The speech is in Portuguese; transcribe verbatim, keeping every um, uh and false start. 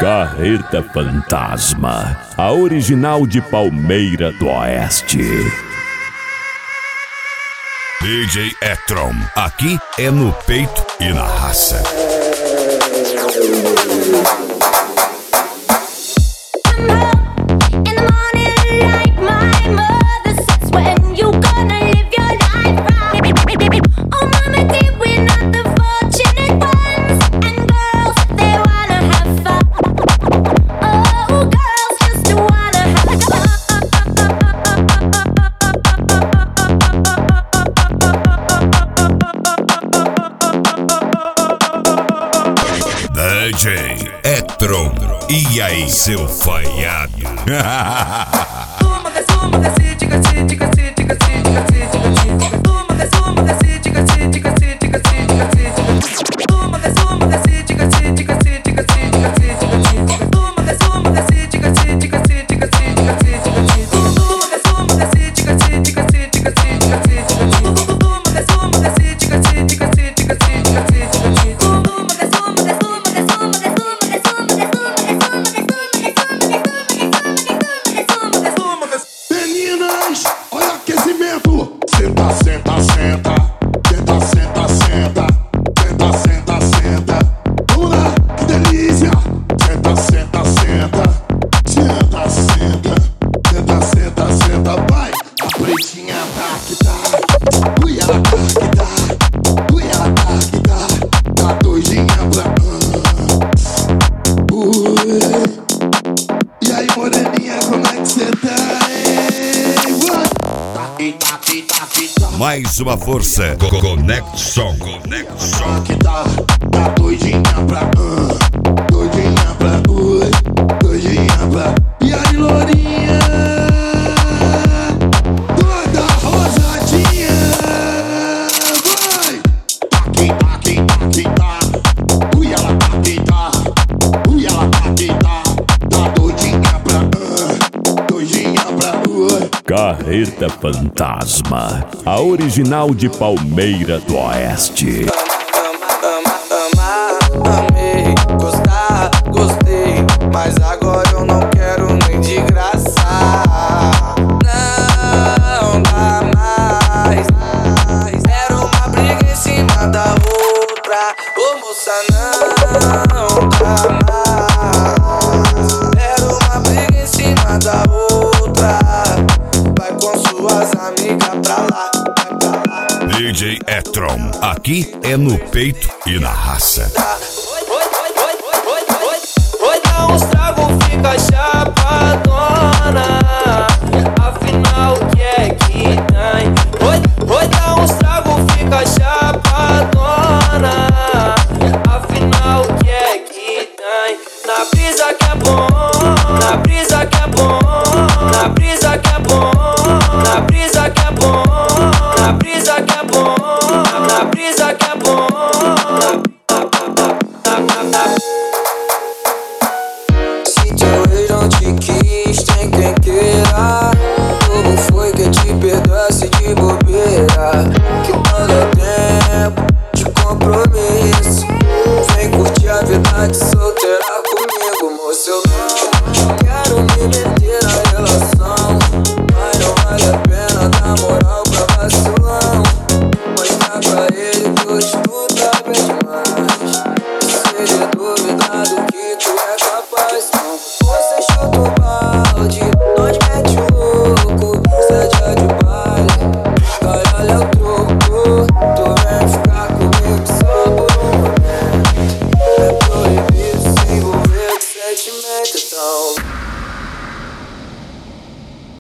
Carreta Fantasma, a original de Palmeira do Oeste. D J E-Tron, aqui é no peito e na raça. D J E-Tron, e aí, seu falhado? Mais uma força. Conexão. Conexão. Que tá, tá doidinha pra uh, doidinha pra ui, doidinha pra. E aí, lourinha, toda rosadinha, vai. Aqui, aqui, aqui tá, ui, ela tá aqui tá, ui, ela tá aqui tá, tá doidinha pra uh, doidinha pra ui. Carreta Fantasma, a original de Palmeira do Oeste. Amei, gostar, gostei, mas agora eu não quero nem de graça. Não dá mais. Era uma briga em cima da outra. Ô moça, não dá mais. Era uma briga em cima da outra. Vai com suas amigas pra lá, vai pra lá. D J E-Tron, aqui é no peito e na raça. Vai dar uns tragos, fica chapadona.